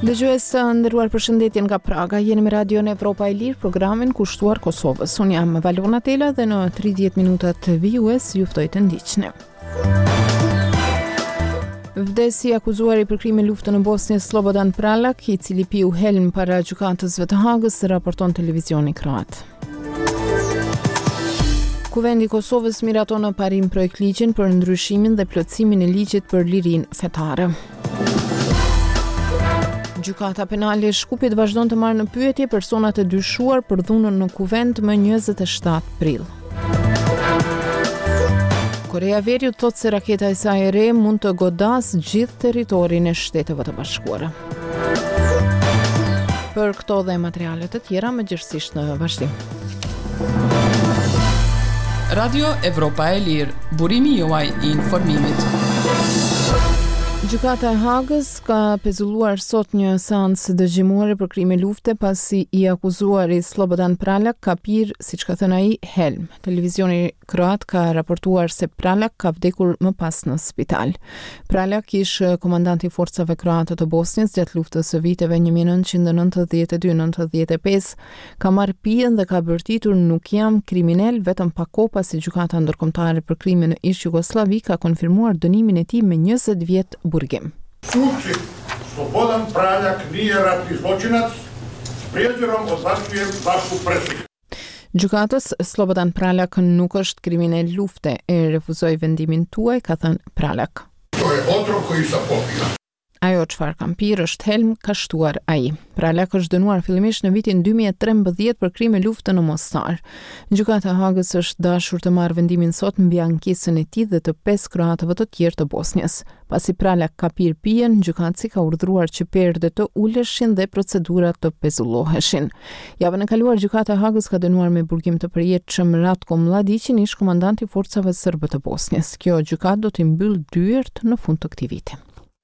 Dëgjues të nderuar, përshëndetje nga Praga. Jeni me Radion Evropa e Lirë, programin kushtuar Kosovës. Unë jam Valona Tela dhe në 30 minutat vijues ju ftoj të ndiqni. Vdesi akuzuari për krimin luftën në Bosnjë Slobodan Pralak, i cili piu helm para gjykatësve të Hagës, raporton televizioni kroat. Kuvendi i Kosovës miraton në parim projekt ligjin për ndryshimin dhe plotësimin e ligjit për lirinë fetare. Gjykata penale e Shkupit vazhdon të marrë në pyetje personat e dyshuar për dhunën në kuvent më 27 prill. Korea e Veriut thot se raketa e saj e re mund të godasë gjithë territorin e Shteteve të Bashkuara. Për këto dhe materiale të tjera mëgjërësisht në vazhdim. Radio Evropa e Lirë, burimi juaj i informimit. Gjykata e Hagës ka pezulluar sot një seancë dëgjimore për krime lufte pasi i akuzuari Slobodan Pralak ka pirë, siç ka thënë ai, helm. Televizioni kroat ka raportuar se Pralak ka vdekur më pas në spital. Pralak ishte komandant i forcave kroate të Bosnjës gjatë luftës së viteve 1992-95. Ka marrë pijen dhe ka bërtitur nuk jam kriminal vetëm pa kohë pasi gjykata ndërkombëtare për krimin në ish Jugosllavi ka konfirmuar dënimin e tij me 20 vjet burgim. Suci Slobodan Praljak nije ratni zločinac s prijezirom odbacuje vašu presudu. Gjykatës, Slobodan Pralak nuk është kriminal lufte, e refuzoi vendimin tuaj, ka thënë Pralak. To je otrov koji sam popio. Ajo çfarë kam pirë është helm, ka shtuar ai. Pralak është dënuar fillimisht në vitin 2013 për krime lufte në Mostar. Gjykata e Hagës është dashur të marrë vendimin sot mbi ankesën e tij dhe të 5 kroatëve të tjerë të Bosnjës. Pasi Pralak ka pirë pijen, gjykatësi ka urdhëruar që perdet të uleshin dhe procedurat të pezulloheshin. Javën e kaluar gjykata e Hagës ka dënuar me burgim të përjetshëm Ratko Mladićin, ish komandant i forcave serbe të Bosnjës. Kjo gjykatë do t'i mbyll dyert në fund të këtij viti.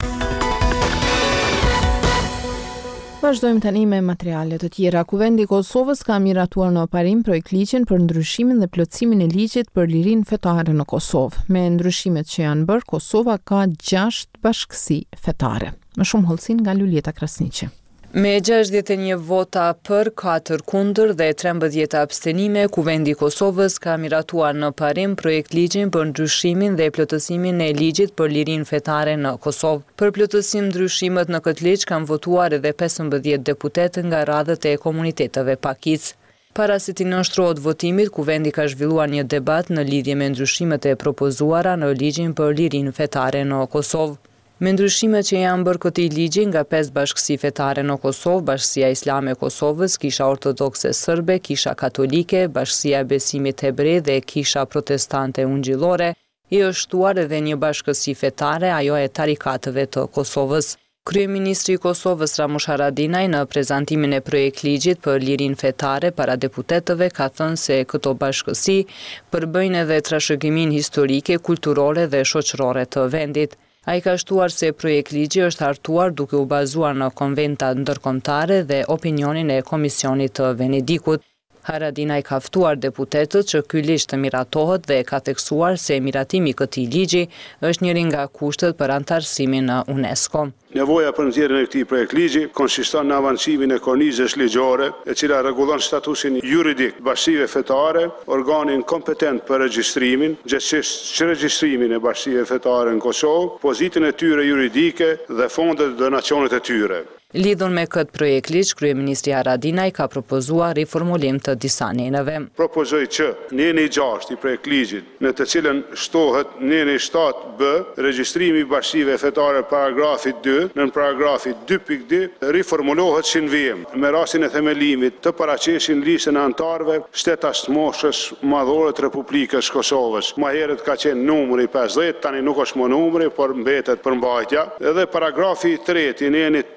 Vazhdojmë tani me materiale të tjera. Kuvendi i Kosovës ka miratuar në parim projekt ligjin për ndryshimin dhe plotësimin e ligjit për lirinë fetare në Kosovë. Me ndryshimet që janë bërë, Kosova ka 6 bashkësi fetare. Më shumë hollësin nga Luljeta Krasniqi. Me 61 vota për, 4 kundër dhe 13 abstenime, Kuvendi i Kosovës ka miratuar në parim projekt ligjin për ndryshimin dhe plotësimin e ligjit për lirinë fetare në Kosovë. Për plotësim ndryshimet në këtë ligj kanë votuar edhe 15 deputetë nga radhët e komuniteteve pakic. Para se t'i nënshtrohet votimit, Kuvendi ka zhvilluar një debat në lidhje me ndryshimet e propozuara në ligjin për lirinë fetare në Kosovë. Me ndryshimet që janë bërë këtij ligji nga 5 bashkësi fetare në Kosovë, Bashkësia Islame e Kosovës, Kisha Ortodokse Serbe, Kisha Katolike, Bashkësia e Besimit Hebrej dhe Kisha Protestante Ungjillore, i është shtuar edhe një bashkësi fetare, ajo e tarikatëve të Kosovës. Kryeministri i Kosovës Ramush Haradinaj në prezantimin e projekt ligjit për lirinë fetare para deputetëve ka thënë se këto bashkësi përbëjnë edhe trashëgimin historike, kulturore dhe shoqërore të vendit. Ai ka shtuar se projekt ligji është hartuar duke u bazuar në konventa ndërkombëtare dhe opinionin e Komisionit të Venedikut. Haradinaj ka ftuar deputetët që ky ligj të miratohet dhe ka theksuar se miratimi i këtij ligji është njëri nga kushtet për antarësimin në UNESCO. Nevoja për nxjerrjen e këtij projekt ligji konsiston në avancimin e kornizës ligjore, e cila rregullon statusin juridik të bashkive fetare, organin kompetent për regjistrimin, gjithsesi që regjistrimin e bashkive fetare në Kosovë, pozitën e tyre juridike dhe fondet e donacionet e tyre. Lidhur me këtë projekt ligj, kryeministri Haradinaj ka propozuar riformulim të disa nenëve. Propozoj që neni 6 i projekt ligjit, në të cilën shtohet neni 7b, regjistrimi i bashkive fetare paragrafi 2, në paragrafi 2.2, riformulohet si në vijim. Me rastin e themelimit të paraqeshin listën e antarëve shtetas të moshës madhore të Republikës Kosovës. Më herët ka qenë numri 50, tani nuk është më numri, por mbetet përmbajtja. Edhe paragrafi 3 i nenit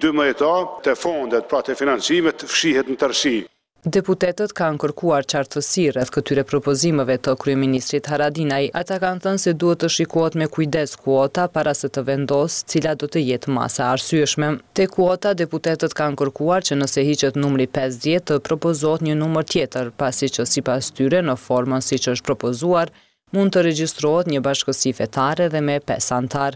3.12a të fondet, pra të financimet, fshihet në tërësi. Deputetët kanë kërkuar qartësi rreth këtyre propozimeve të kryeministrit Haradinaj. Ata kanë thënë se duhet të shikohet me kujdes kuota para se të vendosë cila do të jetë masa arsyeshme. Te kuota, deputetët kanë kërkuar që nëse hiqet numri 50 të propozohet një numër tjetër, pasi që sipas tyre në formën siç është propozuar, mund të regjistrohet një bashkësi fetare dhe me 5 antar.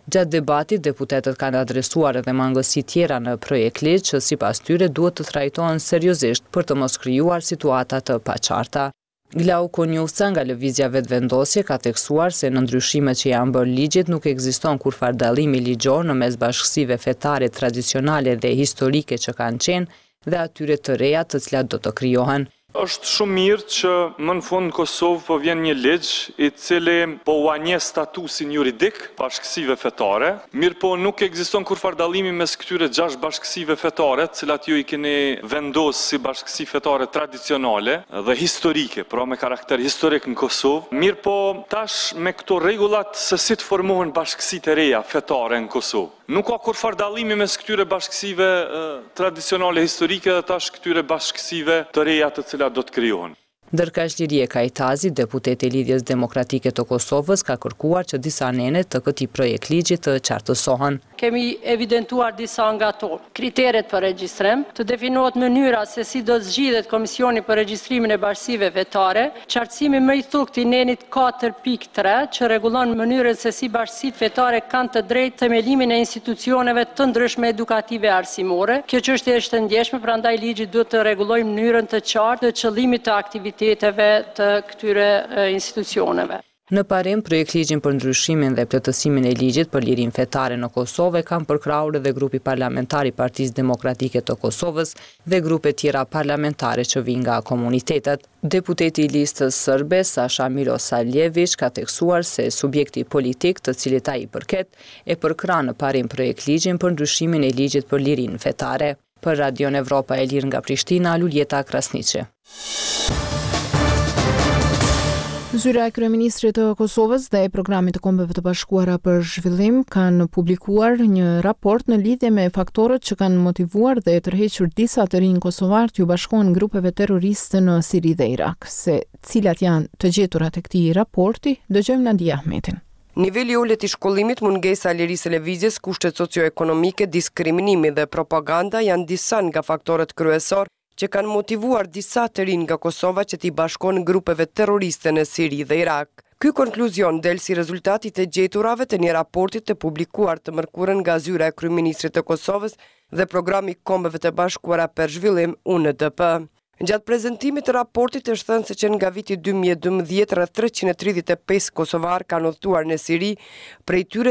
Gjatë debatit, deputetët kanë adresuar edhe mangësi tjera në projekt ligj që sipas tyre duhet të trajtohen seriozisht për të mos krijuar situata të paqarta. Glauko Njufca nga Lëvizja Vetëvendosje ka theksuar se në ndryshimet që janë bërë ligjit nuk ekziston kurfar dallimi ligjor në mes bashkësive fetare tradicionale dhe historike që kanë qenë dhe atyre të reja të cilat do të krijohen. Është shumë mirë që më në fund në Kosovë po vjen një ligj i cili po u anjë statusin juridik bashkësive fetare, mirë po nuk ekziston kurfar dallimi mes këtyre 6 bashkësive fetare, të cilat ju i keni vendosur si bashkësi fetare tradicionale dhe historike, pra me karakter historik në Kosovë. Mirë po tash me këto rregullat se si të formohen bashkësitë e reja fetare në Kosovë. Nuk ka kurfar dallimi mes këtyre bashkësive tradicionale historike dhe tash këtyre bashkësive të reja të cilat do të krijohen. Ndërkaq Lirie Kajtazi, deputeti i Lidhjes Demokratike të Kosovës, ka kërkuar që disa nene të këtij projekt ligji të qartësohen. Kemi evidentuar disa nga ato. Kriteret për regjistrim, të definohet mënyra se si do zgjidhet Komisioni për regjistrimin e bashkësive fetare, qartësimi më i thukët i nenit 4.3 që rregullon mënyrën se si bashkësitë fetare kanë të drejtë themelimin e institucioneve të ndryshme edukative arsimore. Kjo çështje është e ndjeshme, prandaj ligji duhet të rregullojë mënyrën të qartë të qëllimit të aktiviteteve të këtyre institucioneve. Në parim, projekt ligjin për ndryshimin dhe plotësimin e ligjit për lirinë fetare në Kosovë kanë përkrahur edhe grupi parlamentar i Partisë Demokratike të Kosovës dhe grupe tjera parlamentare që vijnë nga komunitetet. Deputeti i listës sërbe Sasha Milosaljević ka theksuar se subjekti politik të cilit ai i përket e përkrah në parim projekt ligjin për ndryshimin e ligjit për lirinë fetare. Për Radion Evropa e Lirë nga Prishtina, Luljeta Krasniqi. Zyra e Kryeministrit të Kosovës dhe e Programit të Kombeve të Bashkuara për Zhvillim kanë publikuar një raport në lidhje me faktorët që kanë motivuar dhe tërhequr disa të rinj kosovar t'ju bashkohen grupeve terroriste në Siri dhe Irak. Se cilat janë të gjeturat e këtij raporti, dëgjojmë Nadia Ahmetin. Niveli ulët i shkollimit, mungesa e lirisë së lëvizjes, kushtet socioekonomike, diskriminimi dhe propaganda janë disa nga faktorët kryesor që kanë motivuar disa të rinj nga Kosova që t'i bashkojnë grupeve terroriste në Siri dhe Irak. Ky konkluzion del si rezultati të gjeturave të një raporti të publikuar të mërkurën nga Zyra e Kryeministrit të Kosovës dhe Programi Kombeve të Bashkuara për Zhvillim UNDP. Gjatë prezantimit të raportit është thënë se që nga viti 2012 rreth 335 kosovar kanë udhëtuar në Siri, prej tyre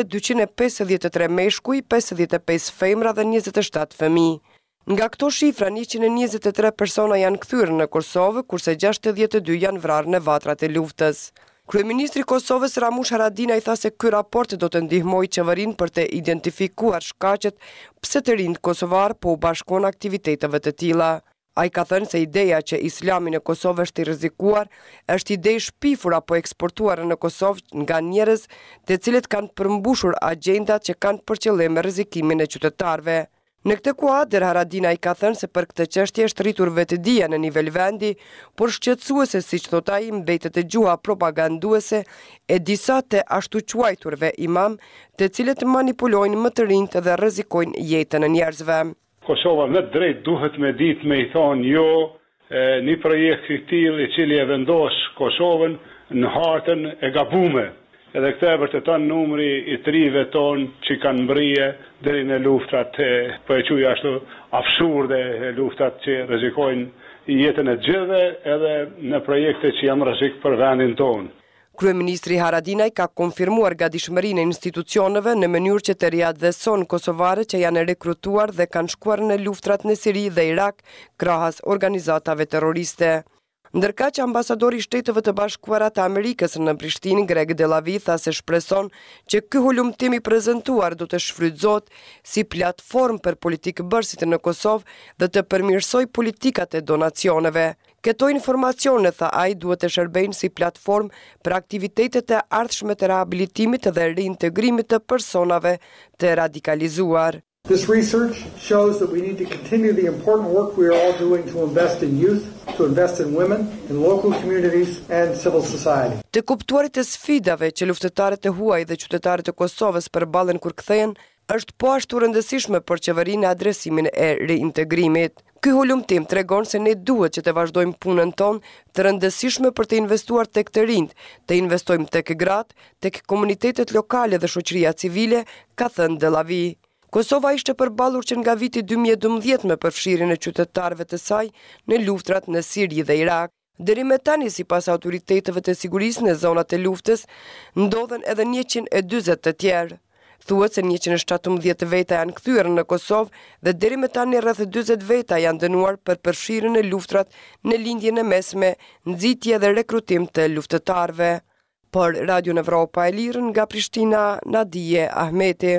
253 meshkuj, 55 femra dhe 27 fëmijë. Nga këto shifra, 123 persona janë kthyer në Kosovë, kurse 62 janë vrarë në vatrat e luftës. Kryeministri i Kosovës Ramush Haradinaj tha se ky raport do të ndihmojë qeverinë për të identifikuar shkaqet pse të rinjt kosovar po u bashkojnë aktiviteteve të tilla. Ai ka thënë se ideja që Islami në Kosovë është i rrezikuar është ide e shpifur apo eksportuar në Kosovë nga njerëz të cilët kanë përmbushur agjendat që kanë për qëllim rrezikimin e qytetarëve. Në këtë kuadër, Haradinaj ka thënë se për këtë çështje është rritur vetëdia në nivel vendi, por shqetësuese, siç thot ai, mbetet e gjuha propaganduese e disa të ashtu quajturve imam, të cilët manipulojnë më të rinjt dhe rrezikojnë jetën e njerëzve. Kosova me drejt duhet me ditë me i thonë jo një projekt i tillë i cili e vendos Kosovën në hartën e gabuar. Edhe këtë e vërteton numri i trive tonë që kanë mbrije deri në luftrat, po e quaj ashtu absurde, luftrat që rrezikojnë jetën e gjithëve edhe në projekte që janë rrezik për vendin tonë. Kryeministri Haradinaj ka konfirmuar gatishmërinë e institucioneve në mënyrë që të riadheson kosovarët që janë rekrutuar dhe kanë shkuar në luftrat në Siri dhe Irak krahas organizatave terroriste. Ndërka që ambasadori i Shteteve të Bashkuara të Amerikës në Prishtinë, Greg Delavi, tha se shpreson që ky hulumtim i prezantuar do të shfrytëzohet si platformë për politikëbërësit në Kosovë dhe të përmirësoj politikat e donacioneve. Këto informacione, tha ai, duhet të shërbejnë si platformë për aktivitetet e ardhshme të rehabilitimit dhe reintegrimit të personave të radikalizuar. This research shows that we need to continue the important work we are all doing to invest in youth, to invest in women, in local communities and civil society. Të kuptuarit e sfidave që luftëtarët e huaj dhe qytetarët e Kosovës përballen kur kthehen, është po ashtu rëndësishme për qeverinë adresimin e reintegrimit. Ky hulumtim tregon se ne duhet që të vazhdojmë punën tonë të rëndësishme për të investuar tek të rinjt, të investojmë tek gratë, tek komunitetet lokale dhe shoqëria civile, ka thënë Delavi. Kosova ishte përballur që nga viti 2012 me përfshirjen e qytetarëve të saj në luftrat në Siri dhe Irak. Deri me tani, sipas autoriteteve të sigurisë në zonat e luftës, ndodhen edhe 140 të tjerë. Thuhet se 117 veta janë kthyer në Kosovë dhe deri me tani rreth 40 veta janë dënuar për përfshirjen në luftrat në lindjen e mesme, nxitje dhe rekrutim të luftëtarëve. Për Radio Evropa e Lirë nga Prishtina, Nadije Ahmeti.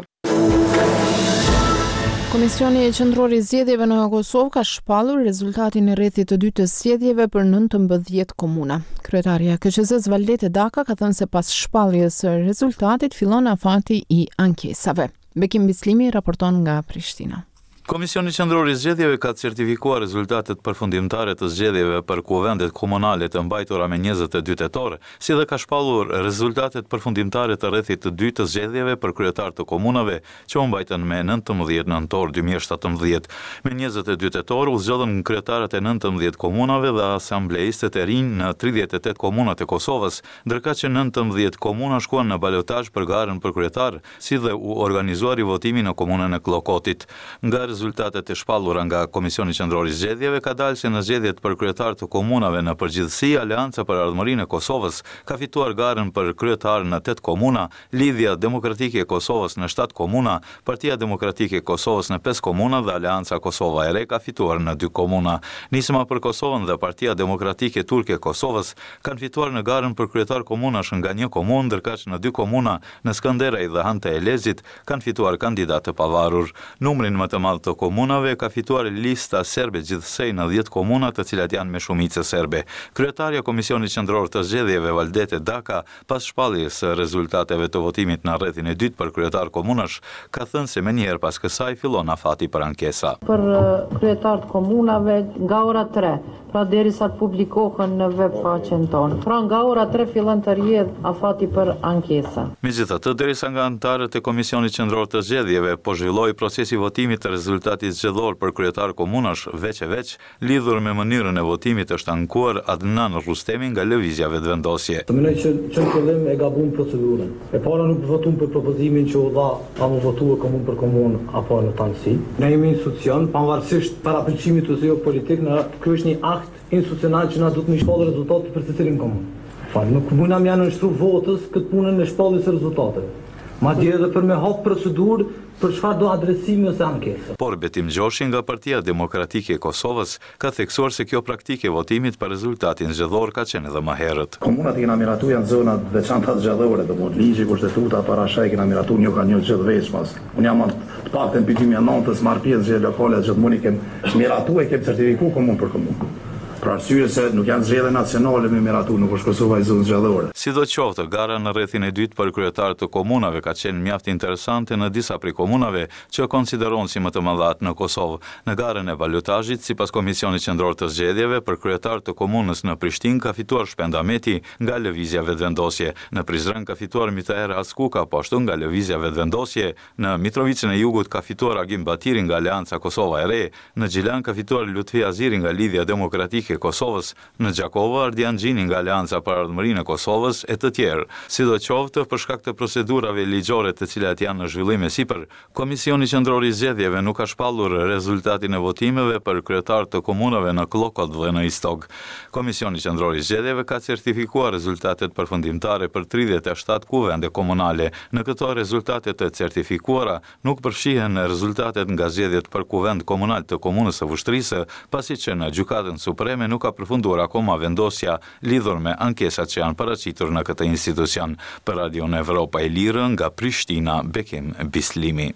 Komisioni Qendror i Zgjedhjeve në Kosovë ka shpallur rezultatin e rrethit të dytë të zgjedhjeve për 19 komuna. Kryetaria KQZ-s Valdete Daka ka thënë se pas shpalljes së rezultatit fillon afati i ankesave. Bekim Bislimi raporton nga Prishtina. Komisioni Qendror i Zgjedhjeve ka certifikuar rezultatet përfundimtare të zgjedhjeve për kuvendet komunale të mbajtura me 22 tetor, si dhe ka shpallur rezultatet përfundimtare të rrethit të dytë të zgjedhjeve për kryetar të komunave që u mbajtën me 19 nëntor 2017. Me 22 tetor u zgjodhen kryetarët e 19 komunave dhe asambleistët e rinj në 38 komunat e Kosovës, ndërka që 19 komuna shkuan në balotazh për garën për kryetar, si dhe u organizuari votimi në komunën e Klokotit. Nga rezultatet e shpallura nga Komisioni Qendror i Zgjedhjeve ka dalë se në zgjedhjet për kryetar të komunave në përgjithësi, Aleanca për Ardhmërinë e Kosovës ka fituar garën për kryetar në 8 komuna, Lidhja Demokratike e Kosovës në 7 komuna, Partia Demokratike e Kosovës në 5 komuna dhe Aleanca Kosova e Re ka fituar në 2 komuna. Nisma për Kosovën dhe Partia Demokratike Turke e Kosovës kanë fituar në garën për kryetar komunash nga 1 komunë, ndërkaq në 2 komuna, në Skënderaj dhe Hante e Lezit, kanë fituar kandidatë të pavarur. Numrin më të madh të komunave ka fituar lista serbe gjithsej në 10 komuna të cilat janë me shumicë serbe. Kryetarja Komisionit Qendror të Zgjedhjeve Valdete Daka, pas shpalljes së rezultateve të votimit në rrethin e dytë për kryetar komunash, ka thënë se menjëherë pas kësaj fillon afati për ankesa. Për kryetarët komunave nga ora 3, pra derisa të publikohen në web faqen tonë. Pra nga ora 3 fillon të rrjedh afati për ankesa. Megjithatë, derisa nga anëtarët e Komisionit Qendror të Zgjedhjeve po zhvilloi procesi votimit të rezultatit zgjedhor për kryetar komunash veç e veç, lidhur me mënyrën e votimit është ankuar Adnan Rustemi nga Lëvizja Vetëvendosje. Mendoj që në fillim e gabun procedurën. E para nuk votum për propozimin që u dha, a mu votua komun për komun apo në tanësi. Ne jemi institucion, pavarësisht parapëlqimit ose jo politik, ky është një akt institucional që na duhet të shpallë rezultatet për secilin komun. Nuk mundam janë nështru votës këtë punën e shpalljes së rezultateve. Madje edhe për me hap procedurë për çfarë do adresimi ose ankesë. Por Betim Gjoshi nga Partia Demokratike e Kosovës ka theksuar se kjo praktike votimit për rezultatin zgjedhor ka qenë edhe më herët. Komunat i kena miratu janë zonat veçanta zgjedhore, domethënë ligji, kushtetuta para shaj kena miratu një ka një zgjedhëveçmas. Unë jam të paktën në 2009 marr pjesë zgjedhje lokale, gjithmonë kem miratu e kem certifikuar komun për komun. Për arsye se nuk janë zgjedhje nacionale me miratu, nuk është Kosova i zonë zgjedhore. Sidoqoftë, gara në rrethin e dytë për kryetarët të komunave ka qenë mjaft interesante në disa prej komunave që konsiderohen si më të mëdhat në Kosovë. Në garën e balotazhit, sipas Komisionit Qendror të Zgjedhjeve, për kryetarët të komunës në Prishtinë ka fituar Shpenda Meti nga Lëvizja Vetëvendosje. Në Prizren ka fituar Mitaher Askuka, po ashtu nga Lëvizja Vetëvendosje. Në Mitrovicën e Jugut ka fituar Agim Batiri nga Aleanca Kosova e Re. Në Gjilan ka fituar Lutfi Aziri nga Lidhja Demokratike e Kosovës, në Gjakova Ardian Gjini nga Aleanca për Ardhmërinë e Kosovës e të tjerë. Sidoqoftë, për shkak të procedurave ligjore të cilat janë në zhvillim e sipër, Komisioni Qendror i Zgjedhjeve nuk ka shpallur rezultatin e votimeve për kryetarët të komunave në Klokot dhe në Istog. Komisioni Qendror i Zgjedhjeve ka certifikuar rezultatet përfundimtare për 37 kuvende komunale. Në këto rezultate të certifikuara nuk përfshihen rezultatet nga zgjedhjet për kuvend komunal të Komunës së Vushtrisë, pasi që në Gjykatën Supreme nuk ka përfunduar akoma vendosja lidhur me ankesat që janë paraqitur në këtë institucion. Për Radio Evropa e Lirë nga Prishtina, Bekim Bislimi.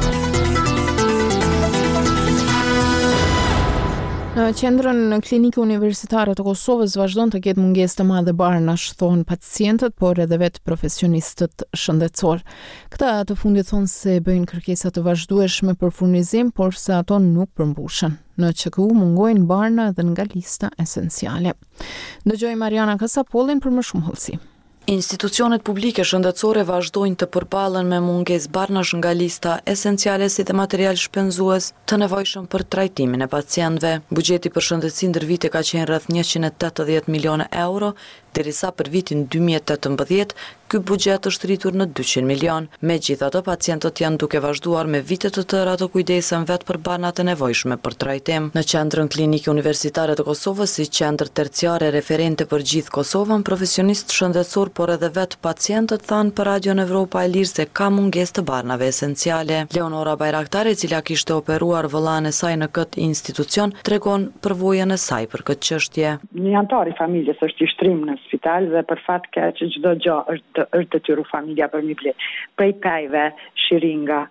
Në qendrën klinike universitare të Kosovës vazhdon të ketë mungesë të madhe barnash, thonë pacientët, por edhe vetë profesionistët shëndetësor. Këta të fundit thonë se bëjnë kërkesa të vazhdueshme për furnizim, por se ato nuk përmbushen. Në QKU mungojnë barna edhe nga lista esenciale. Dëgjoj Mariana Kasapollin për më shumë hollësi. Institucionet publike shëndetësore vazhdojnë të përballen me mungesë barnash nga lista esenciale si dhe material shpenzues të nevojshëm për trajtimin e pacientëve. Buxheti për shëndetësi ndër vite ka qenë rreth 180 milionë euro, derisa për vitin 2018 ky buxhet është rritur në 200 milion. Megjithatë, pacientët janë duke vazhduar me vite të tëra të kujdesen vetë për barnat e nevojshme për trajtim. Në Qendrën Klinike Universitare të Kosovës, si qendër terciare referente për gjithë Kosovën, profesionistë shëndetësor por edhe vetë pacientët thanë për Radion Evropa e Lirë se ka mungesë të barnave esenciale. Leonora Bajraktari, e cila kishte operuar vëllain e saj në këtë institucion, tregon përvojën e saj për këtë çështje. Një antar i familjes është i shtrim në spital dhe për fat keq që çdo gjë është detyru familja për mi ble. Prej pejve, shiringa,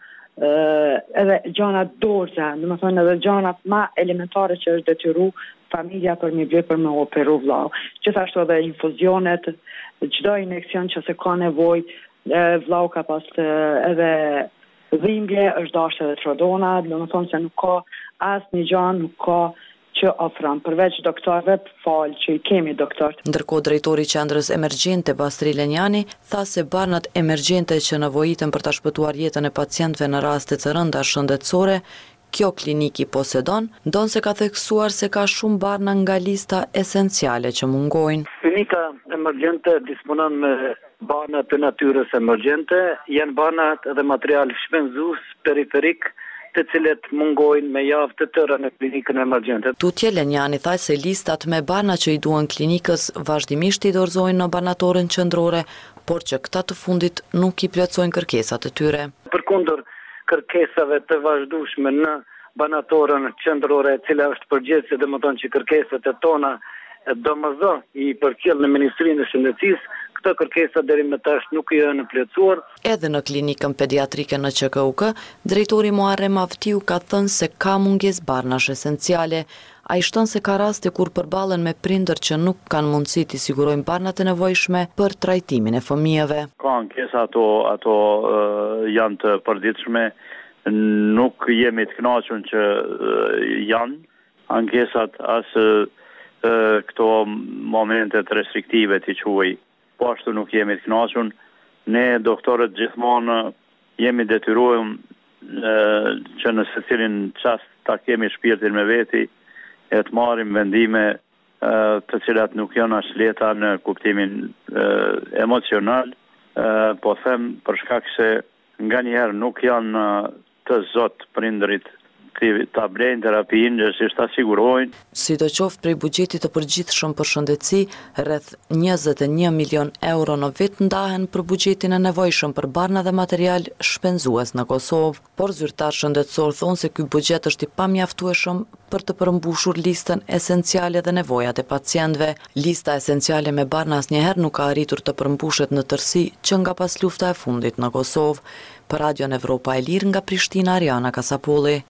edhe gjanat dorza, do të thonë edhe gjanat ma elementare që është detyru familja për mi ble për me operu vllau. Gjithashtu edhe infuzionet, çdo injekcion që se ka nevojë, vllau ka pas edhe dhimbje, është dashur edhe trodona, do të thonë se nuk ka asnjë gjë, nuk ka që ofron përveç doktorëve, fal që i kemi doktor. Ndërkohë drejtori i qendrës emergjente Bastri Lenjani tha se barnat emergjente që nevojiten për ta shpëtuar jetën e pacientëve në raste të rënda shëndetësore, kjo klinik i posedon, ndonse ka theksuar se ka shumë barna nga lista esenciale që mungojnë. Klinika emergjente disponon me barna të natyrës emergjente, janë barnat edhe material shpenzues periferik, të cilët mungojnë me javë të tëra në klinikën emergjente. Tutje Lenjani tha se listat me barna që i duan klinikës vazhdimisht i dorëzojnë në barnatoren qendrore, por që këta të fundit nuk i plotësojnë kërkesat e tyre. Përkundër kërkesave të vazhdueshme në barnatoren qendrore, e cila është përgjithëse, domethënë që kërkesat e tona domosdoshmë i përcjell në Ministrinë e Shëndetësisë, këto kërkesa deri më tash nuk janë plotësuar. Edhe në klinikën pediatrike në QKUK, drejtori Muharrem Avtiu ka thënë se ka mungesë barnash esenciale. Ai shton se ka raste kur përballen me prindër që nuk kanë mundësi të sigurojnë barnat e nevojshme për trajtimin e fëmijëve. Ka ankesa ato janë të përditshme, nuk jemi të kënaqur që janë ankesat as këto momentet restriktive të quaj. Po ashtu nuk jemi të kënaqur. Ne doktorët gjithmonë jemi detyruar që në secilin çast ta kemi shpirtin me veti e të marrim vendime të cilat nuk janë as lehta në kuptimin emocional, po them për shkak se nganjëherë nuk janë të zot prindërit ta blejnë terapinë, që ta sigurojnë. Sidoqoftë prej buxhetit të përgjithshëm për shëndetësi, rreth 21 milion euro në vit ndahen për buxhetin e nevojshëm për barna dhe material shpenzues në Kosovë. Por zyrtar shëndetësor thonë se ky buxhet është i pamjaftueshëm për të përmbushur listën esenciale dhe nevojat e pacientëve. Lista esenciale me barna asnjëherë nuk ka arritur të përmbushet në tërësi që nga pas lufta e fundit në Kosovë. Për Radion Evropa e Lirë nga Prishtina, Ariana Kasapolli.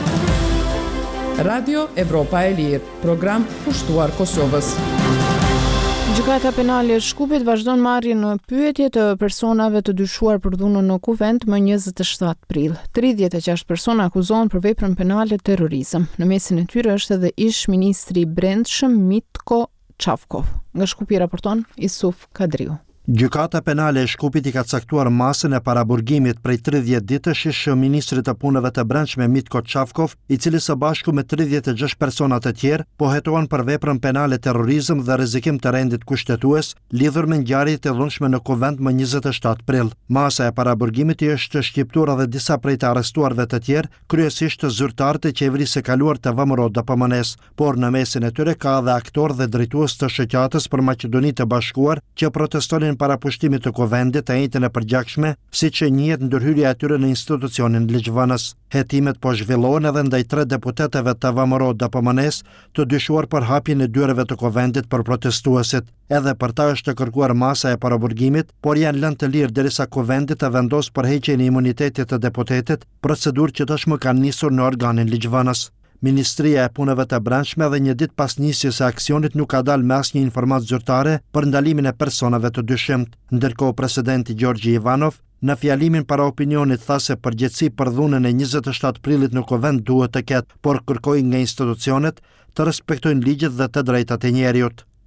Radio Evropa e Lirë, program pushtuar Kosovës. Gjykata penale e Shkupit vazhdon marrjen në pyetje të personave të dyshuar për dhunën në kuvent më 27 prill. 36 persona akuzohen për veprën penale terrorizëm. Në mesin e tyre është edhe ish ministri i Brendshëm Mitko Çavkov. Nga Shkupi raporton Isuf Kadriu. Gjykata penale e Shkupit i ka caktuar masën e paraburgimit prej 30 ditësh ish ministrit të punëve të brendshme Mitko Çavkov, i cili së bashku me 36 persona të tjerë pohetohen për veprën penale terrorizëm dhe rrezikim të rendit kushtetues lidhur me ngjarjet e dhunshme në kuvent më 27 prill. Masa e paraburgimit i është shqiptuar edhe disa prej të arrestuarve të tjerë, kryesisht zyrtarët e qeverisë së kaluar të VMRO DPMN-s, por në mesin e tyre ka edhe aktor dhe drejtues të shoqatës për Maqedoninë të Bashkuar që protestonin para pushtimit të kuvendit të njëjtën e përgjakshme, siç e njihet ndërhyrja e tyre në institucionin ligjvënës. Hetimet po zhvillohen edhe ndaj 3 deputetëve të VMRO DPMN-s të dyshuar për hapjen e dyreve të kuvendit për protestuesit. Edhe për ta është kërkuar masa e paraburgimit, por janë lënë të lirë derisa kuvendi të vendosë përheqjen e imunitetit të deputetit, procedurë që tashmë kanë nisur në organin ligjvënës. Ministria e Punëve të Brendshme dhe një ditë pas nisjes së aksionit nuk ka dalë me asnjë informatë zyrtare për ndalimin e personave të dyshimt. Ndërkohë presidenti Gjorgji Ivanov në fjalimin para opinionit tha se përgjegjësi për dhunën e 27 prillit në kuvent duhet të ketë, por kërkoi nga institucionet të respektojnë ligjet dhe të drejtat e njerëzit.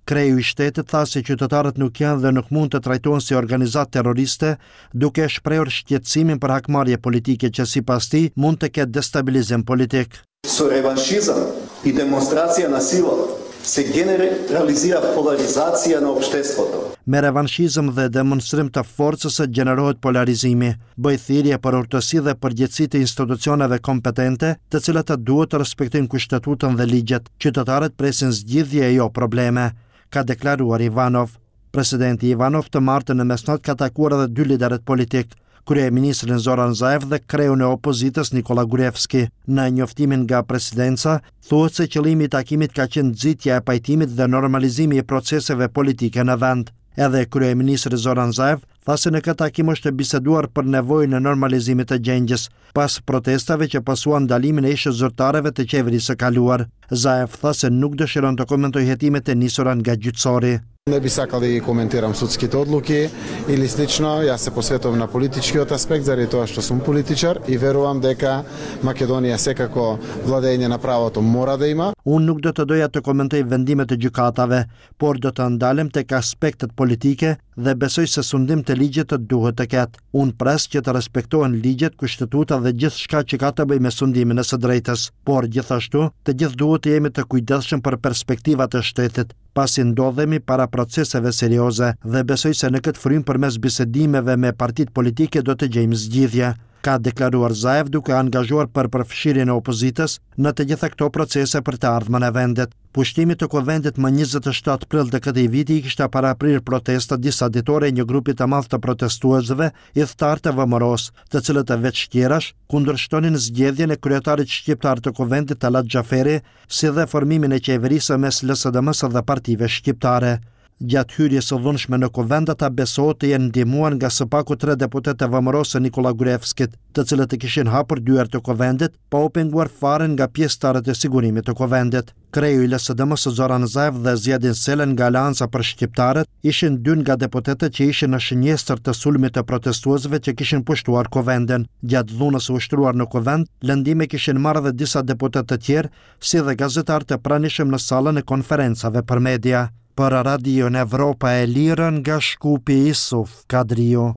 Kreu I shtetit tha se qytetarët nuk janë dhe nuk mund të trajtohen si organizatë terroriste, duke shprehur shqetësimin për hakmarrje politike që sipas tij mund të ketë destabilizim politik. Revanšizam I demonstracija nasilja se generalizira polarizacija në opštеството. Me revanshizëm dhe demonstrim të forcës gjenerohet polarizimi, bëj thirrje për urtësi dhe përgjegjësi të institucioneve kompetente, të cilat duhet të respektojnë Kushtetutën dhe ligjet. Qytetarët presin zgjidhje e jo probleme, ka deklaruar Ivanov. Presidenti Ivanov të martën në mesnatë ka takuar edhe 2 liderët politik, kryeministrin Zoran Zaev dhe kreun e opozitës Nikola Gruevski. Në njoftimin nga presidenca, thuhet se qëllimi I takimit ka qenë nxitja e pajtimit dhe normalizimi I proceseve politike në vend. Edhe kryeministri Zoran Zaev tha se në këtë takim është biseduar për nevojën e normalizimit të gjendjes, pas protestave që pasuan ndalimin e ishës zyrtarëve të qeverisë së kaluar. Zaev tha se nuk dëshiron të komentojë hetimet e nisura nga gjyqësori. Ne bi sakali komentiram sudskite odluke ili slično, ja se posvetujem na politički aspekt, zaradi toga što sam političar I verujem deka Makedonija sekako vladenje na pravo to mora da ima. Unë nuk do të doja të komentoj vendimet e gjykatave, por do të ndalem tek aspektet politike dhe besoj se sundim të ligjet të duhet të ketë. Unë pres që të respektohen ligjet, kushtetuta dhe gjithçka që ka të bëjë me sundimin e së drejtës, por gjithashtu të gjithë duhet të jemi të kujdesshëm për perspektivat e shtetit, pasi ndodhemi para proceseve serioze dhe besoj se në këtë frym përmes bisedimeve me partitë politike do të gjejmë zgjidhje, ka deklaruar Zaev duke angazhuar për përfshirjen e opozitës në të gjitha këto procese për të ardhmen e vendit. Pushtimi të Kuvendit më 27 prill të këtij viti I kishte paraprirë protesta disa ditore një grupi të madh të protestuesve I thtar të VMRO-s, të cilët e veçtjerash kundërshtonin zgjedhjen e kryetarit shqiptar të Kuvendit Talat Xhaferi, si dhe formimin e qeverisë mes LSDM-s dhe partive shqiptare. Gjatë hyrjes së dhunshme në Kuvend ata besohet të jenë ndihmuar nga së paku 3 deputetë VMRO-s së Nikola Gruevskit, të cilët e kishin hapur dyert të Kuvendit, pa u penguar fare nga pjesëtarët e sigurimit të Kuvendit. Kreu I LSDM-s Zoran Zaev dhe Zjedin Selen nga Aleanca për Shqiptarët ishin 2 nga deputetët që ishin në shënjestër të sulmit të protestuesve që kishin pushtuar Kuvendin. Gjatë dhunës së ushtruar në Kuvend, lëndime kishin marrë edhe disa deputetë të tjerë, si dhe gazetarë të pranishëm në sallën e konferencave për media. Për Radio Evropa e Lirë nga Shkupi Isuf Kadrio.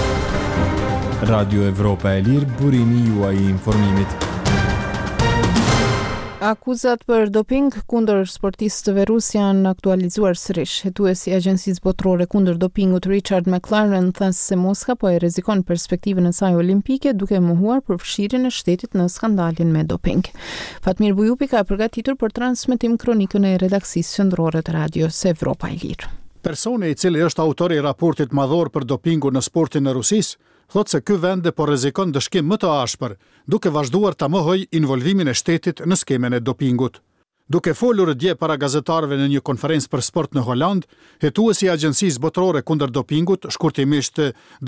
Radio Evropa e Lirë, burimi juaj I informimit. Akuzat për doping kundër sportistëve rus janë aktualizuar sërish. Hetuesi I Agjencisë Botërore kundër dopingut Richard McLaren tha se Moska po e rrezikon perspektivën e saj olimpike duke mohuar përfshirjen e shtetit në skandalin me doping. Fatmir Bujupi ka përgatitur për transmetim kronikën e redaksisë qendrore të radios Evropa e Lirë. Personi I cili është autor I raportit madhor për dopingun në sportin e Rusisë thot se ky vend po rrezikon dëshkim më të ashpër, duke vazhduar ta mohojë involvimin e shtetit në skemen e dopingut. Duke folur dje para gazetarëve në një konferencë për sport në Holand, hetuesi I Agjencisë Botërore kundër dopingut, shkurtimisht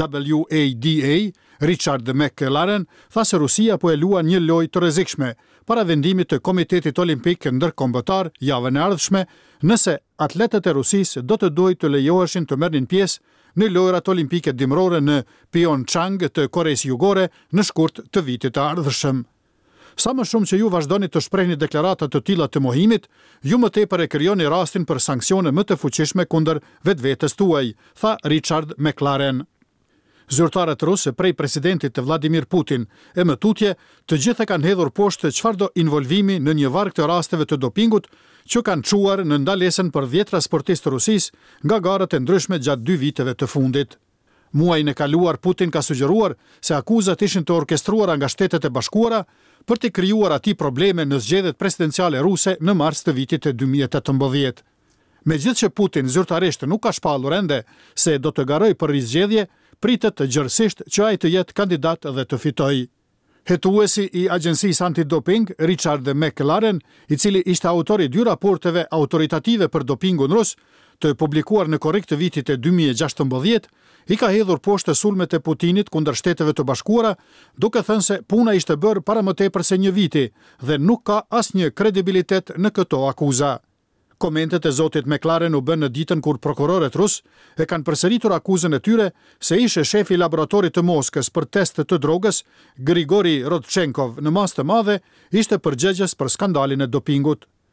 WADA, Richard McLaren, tha se Rusia po e luan një lojë të rrezikshme para vendimit të Komitetit Olimpik Ndërkombëtar javën e ardhshme, nëse atletët e Rusisë do të duhet të lejoheshin të merrnin pjesë në lojrat olimpike dimrore në Pyeongchang të Koresë Jugore në shkurt të vitit të ardhshëm. Sa më shumë që ju vazhdoni të shprehni deklarata të tilla të mohimit, ju më tepër e krijoni rastin për sanksione më të fuqishme kundër vetvetes tuaj, tha Richard McLaren. Zyrtarët rusë prej presidentit të Vladimir Putin e më tutje, të gjithë kanë hedhur poshtë çfarëdo involvimi në një varg të rasteve të dopingut që kanë çuar në ndalesën për 10 sportistë Rusisë nga garat e ndryshme gjatë 2 viteve të fundit. Muajin e kaluar Putin ka sugjeruar se akuzat ishin të orkestruara nga Shtetet e Bashkuara për të krijuar atij probleme në zgjedhjet presidenciale ruse në mars të vitit të 2018. Megjithëse që Putin zyrtarisht nuk ka shpallur ende se do të garojë për rizgjedhje, pritet të gjërësisht që ai të jetë kandidat dhe të fitojë. Hetuesi I Agjencisë Antidoping, Richard McLaren, I cili ishte autori 2 raporteve autoritative për dopingun rus, të publikuar në korrik të vitit e 2016, I ka hedhur poshtë sulmet e Putinit kundër Shteteve të Bashkuara, duke thënë se puna ishte bërë para më tepër se një viti dhe nuk ka asnjë kredibilitet në këto akuza. Komentet e zotit McLaren u bën në ditën kur prokurorët rus e kanë përsëritur akuzën e tyre se ishte shefi I laboratorit të Moskës për teste të drogës, Grigori Rodchenkov, në masë të madhe, ishte përgjegjës për skandalin e dopingut.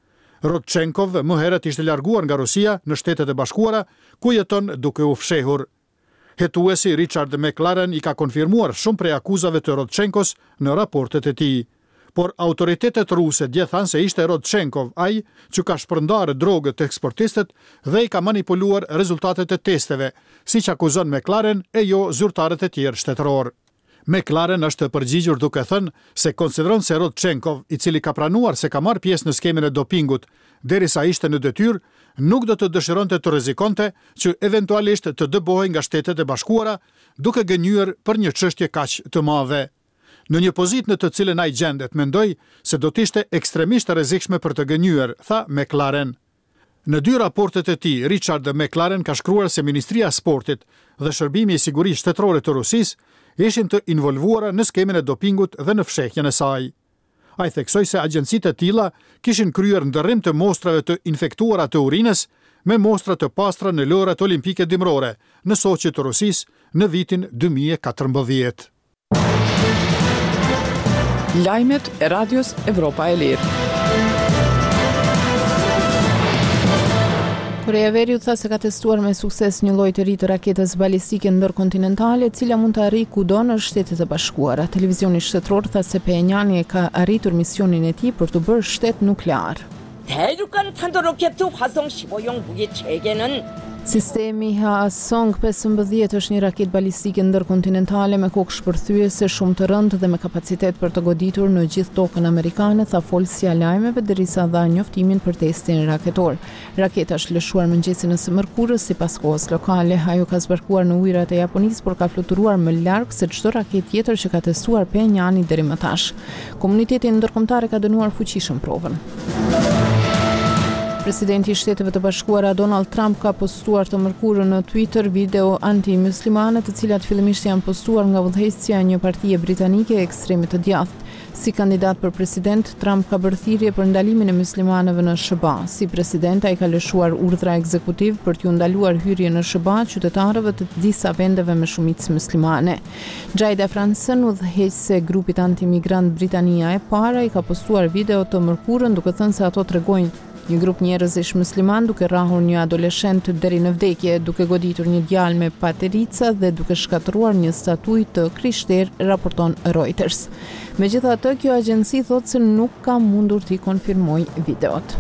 Rodchenkov më herët ishte larguar nga Rusia në Shtetet e Bashkuara, ku jeton duke u fshehur. Hetuesi Richard McLaren i ka konfirmuar shumë prej akuzave të Rodchenkos në raportet e tij. Por autoritetet ruse dje thanë se ishte Rodchenkov ai që ka shpërndarë drogët të eksportistët dhe i ka manipuluar rezultatet e testeve, siç akuzon McLaren e jo zyrtarët e tjerë shtetëror. McLaren është përgjigjur duke thënë se konsideron se Rodchenkov, i cili ka pranuar se ka marrë pjesë në skemen e dopingut, derisa ishte në detyrë, nuk do të dëshironte të rrezikonte që eventualisht të dëbohej nga Shtetet e Bashkuara, duke gënjur për një çështje kaq të madhe. Në një pozitë në të cilën ai gjendet, mendoj se do të ishte ekstremisht e rrezikshme për të gënjur, tha McLaren. Në 2 raportet e tij, Richard McLaren ka shkruar se Ministria e Sportit dhe Shërbimi i Sigurisë Shtetërore të Rusisë ishin të involvuara në skemen e dopingut dhe në fshehjen e saj. Ai theksoi se agjencitë e tilla kishin kryer ndërrim të mostrave të infektuara të urinës me mostra të pastra në lojrat olimpike dimrore në Sochi të Rusisë në vitin 2014. Lajmet e Radios Evropa e Lirë. Korea e Veriut tha se ka testuar me sukses një lloj të ri të raketës balistike ndërkontinentale, e cila mund të arrijë kudo në Shtetet e Bashkuara. Televizioni shtetëror tha se Pyongyang ka arritur misionin e tij për të bërë shtet nuklear. 대륙간 탄도 로켓 화성 15용 무기 체계는 Sistemi Hwasong 15 është një raketë balistike ndërkontinentale me kokë shpërthyese shumë të rëndë dhe me kapacitet për të goditur në gjithë tokën amerikane, tha folësia e lajmeve derisa dha njoftimin për testin raketor. Raketa është lëshuar mëngjesin e së mërkurës sipas kohës lokale. Ajo ka zbarkuar në ujërat e Japonisë, por ka fluturuar më larg se çdo raketë tjetër që ka testuar Pyongyang deri më tash. Komuniteti ndërkombëtar ka dënuar fuqishëm provën. Presidenti i Shteteve të Bashkuara Donald Trump ka postuar të mërkurën në Twitter video anti-muslimane, të cilat fillimisht janë postuar nga udhëheqësja e një partie britanike ekstremit të djathtë. Si kandidat për president, Trump ka bërë thirrje për ndalimin e muslimanëve në SBA. Si president, ai ka lëshuar urdhra ekzekutiv për t'u ndaluar hyrjen në SBA qytetarëve të disa vendeve me shumicë muslimane. Jayda Fransen, udhëheqëse e grupit antimigrant Britania e para, i ka postuar video të mërkurën duke thënë se ato tregojnë një grup njerëzish musliman duke rrahur një adoleshent deri në vdekje, duke goditur një djalë me paterica dhe duke shkatëruar një statuj të krishterë, raporton Reuters. Megjithatë, kjo agjenci thotë se nuk ka mundur t'i konfirmojë videot.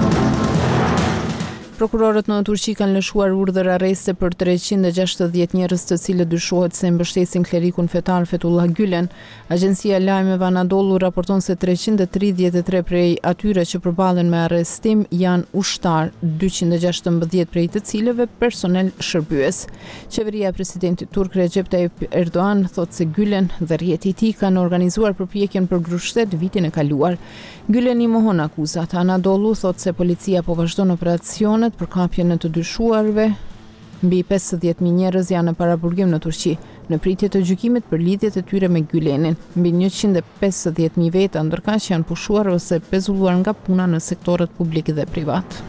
Prokurorët në Turqi kanë lëshuar urdhër arreste për 360 njerëz të cilët dyshohet se mbështesin klerikun fetar Fethullah Gülen. Agjencia e lajmeve Anadolu raporton se 333 prej atyre që përballen me arrestim janë ushtar, 216 prej të cilëve personel shërbyes. Qeveria e presidentit turk Recep Tayyip Erdogan thotë se Gülen dhe rrjeti i tij kanë organizuar përpjekjen për grushtet vitin e kaluar. Gülen i mohon akuzat. Anadolu thotë se policia po vazhdon operacionet për kapjen e të dyshuarve. Mbi 50.000 njerëz janë në paraburgim në Turqi në pritje të gjykimit për lidhjet e tyre me Gülenin. Mbi 150.000 veta ndërkaq janë pushuar ose pezulluar nga puna në sektorët publik dhe privat.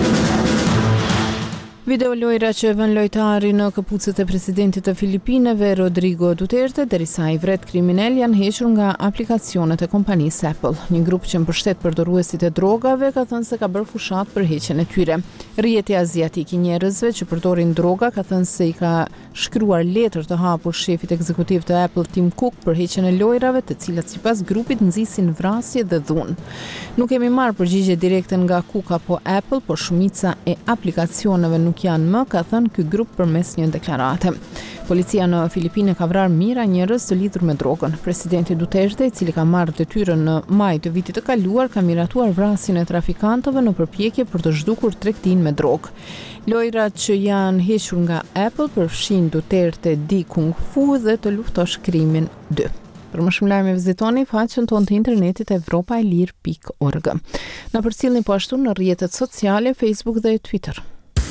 Video lojra që vën lojtari në këpucët e presidentit të Filipineve, Rodrigo Duterte, derisa i vret kriminal, janë hequr nga aplikacionet e kompanisë Apple. Një grup që mbështet përdoruesit e drogave ka thënë se ka bërë fushat për heqjen e tyre. Rrjeti azjatik i njerëzve që përdorin droga ka thënë se i ka shkruar letër të hapur shefit ekzekutiv të Apple Tim Cook për heqjen e lojrave, të cilat sipas grupit nxisin vrasje dhe dhunë. Nuk kemi marrë përgjigje direkte nga Cook apo Apple, por shumica e aplikacioneve nuk janë më, ka thënë ky grup përmes një deklarate. Policia në Filipine ka vrarë mijëra njerëz të lidhur me drogën. Presidenti Duterte, i cili ka marrë detyrën në maj të vitit të kaluar, ka miratuar vrasjen e trafikantëve në përpjekje për të zhdukur tregtinë me drogë. Lojrat që janë hequr nga Apple përfshin Duterte di Kung Fu dhe të luftosh krimin 2. Për më shumë lajme vizitoni faqen tonë të internetit evropaelir.org. Na përcjellni po ashtu në rrjetet sociale, Facebook dhe Twitter.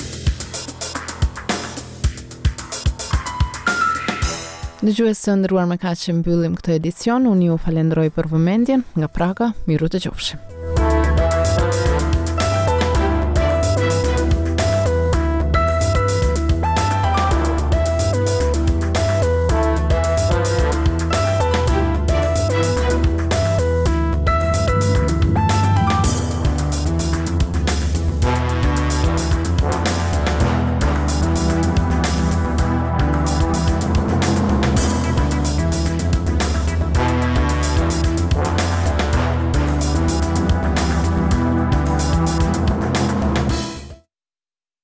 Dëgjues të nderuar, me kaq që mbyllim këtë edicion. Unë ju falenderoj për vëmendjen. Nga Praga, miru të qofshim.